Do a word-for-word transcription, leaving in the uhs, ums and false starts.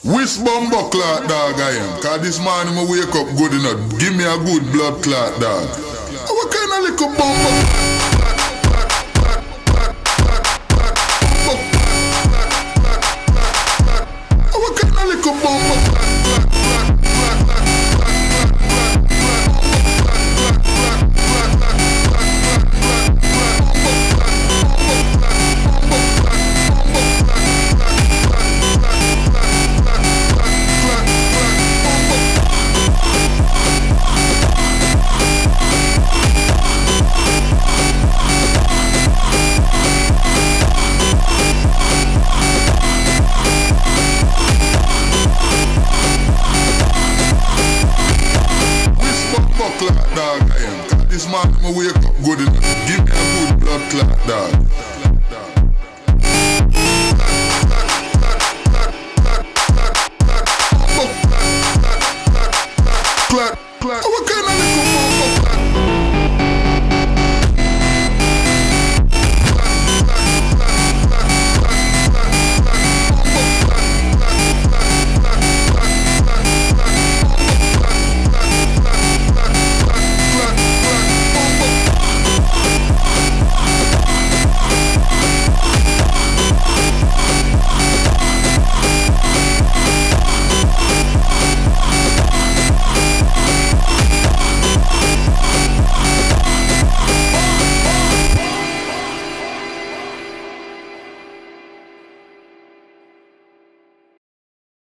Which bumbo clot dog I am? Cause this morning I wake up good enough. Give me a good blood clot dog. What kind of little bumbo? What kind of little bumbo? Clot dog I am. Cause this morning I wake up good enough. Give me a good blood clot dog. Clot, clot. What kind of little